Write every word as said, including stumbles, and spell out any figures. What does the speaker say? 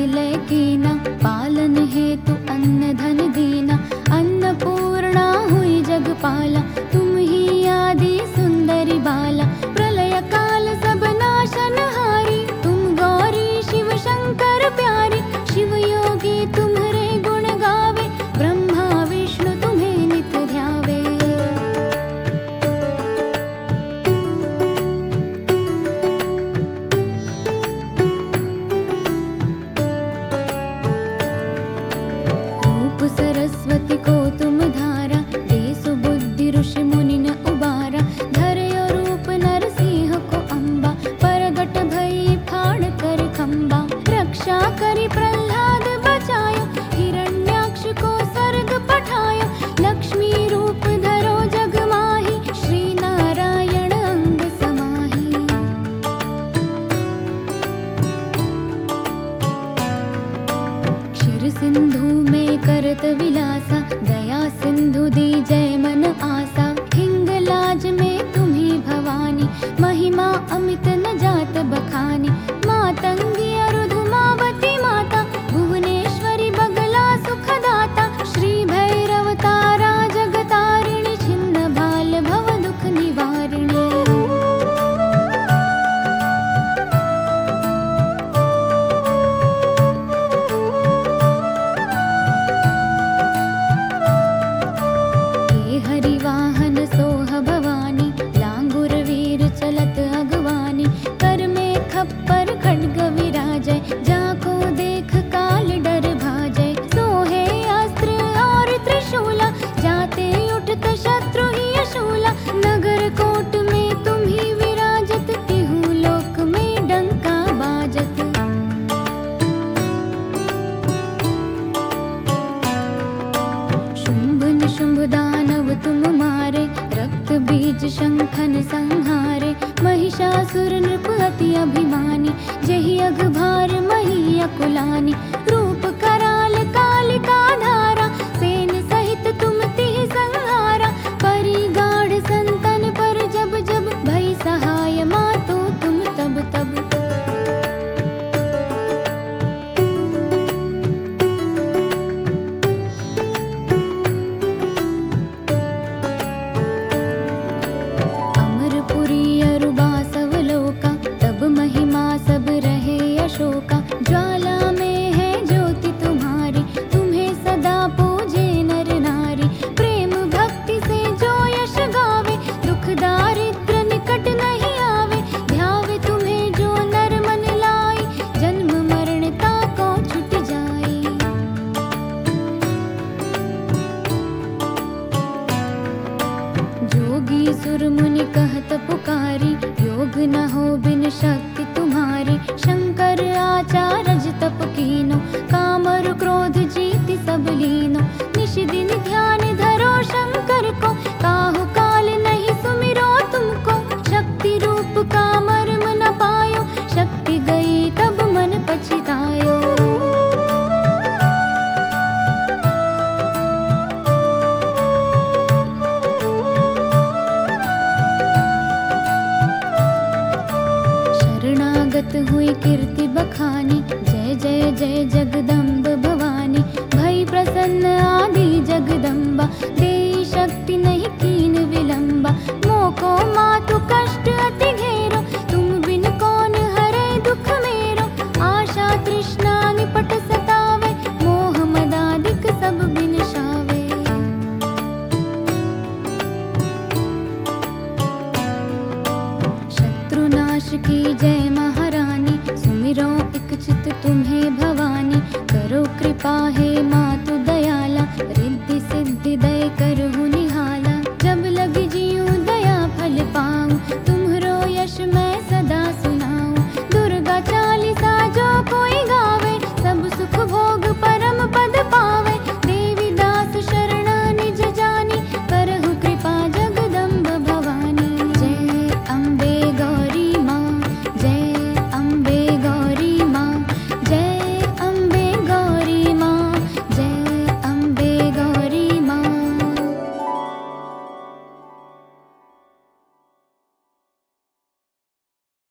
विलय कीना, पालन हेतु अन्न धन दीना। अन्नपूर्णा हुई जगपाला, तुम ही आदि सुंदरी बाला। प्रलय काल सब नाशनहारी, तुम गौरी शिव शंकर प्यारी। शिव योगी तुम्हारे गुण गावे, ब्रह्मा विष्णु तुम्हें नित ध्यावे। रूप सरस्वती को तुम धारा, दे सुबुद्धि ऋषि मुनि न उबारा। धरयो रूप नरसिंह को अम्बा, परगट भई फाड़ कर खम्बा। रक्षा करी प्रह्लाद बचायो, हिरण्याक्ष को सर्ग पठायो। लक्ष्मी रूप धरो जग माही, श्री नारायण अंग समाही। क्षीर सिंधु में करत विलासा, दया सिंधु दी जय मन आसा। हिंगलाज में तुम्ही भवानी, महिमा अमित न जात बखानी। मातंगी अरुधुमावती माता, भुवनेश्वरी बगला सुखदाता। श्री भैरव तारा जगतारिणी, छिन्न भाल भव दुख निवारिणी। हे हरिवाहन सोह भवानी, लांगुर वीर चलत अगवानी। कर में खप्पर खड्ग विराजय, जाको देख काल डर भाजय। सोहे अस्त्र और त्रिशूला, जाते उठत शत्रु ही अशूला। नगर कोट में तुम ही विराजत, तिहु लोक में डंका बाजत। शुंभ निशुंभ दानव तुम मारे, रक्त बीज शंखन संहारे। महिषासुर नृप अति अभिमानी, जहि अघभार मही अकुलानी। रूप कराल कालिका धारा, सेन सहित तुम तिहि संहारा। परी गाढ़ संतन पर जब जब, भई सहाय मातो तुम तब तब। अमरपुरी अरुबासव लोका, तब महिमा सब रहे अशोका। ज्वाला में है ज्योति तुम्हारी, तुम्हें सदा पूजे नर नारी। प्रेम भक्ति से जो यश गावे, दुख दारिद्र निकट नहीं आवे। ध्यावे तुम्हें जो नर मन लाई, जन्म मरण ताको छुट जाई। जोगी सुर मुनि कहत पुकारी, योग न हो बिन शक्ति तुम्हारी। शंकर आचारज तप कीनो, कामर क्रोध जीति सब लीनो। निश दिन ध्यान धरो शंकर को, काहु काल नहीं सुमिरो तुमको। शक्ति रूप का मर्म न पायो, शक्ति गई तब मन पछतायो। शरणागत हुई कीर्ति बखानी, जय जय जय जगदम्ब भवानी। भई प्रसन्न आदि जगदम्बा, देई शक्ति नहीं कीन विलंबा। मोको मातु कष्ट अति घेरो, तुम बिन कौन हरे दुख मेरो। आशा तृष्णा निपट सतावे, मोह मदादिक सब बिनशावे। शत्रुनाश की जय महारानी, सुमिरो इक चित तुम्हें भवानी। करो कृपा हे मातु दयाला, रिद्धि सिद्धि दय करहु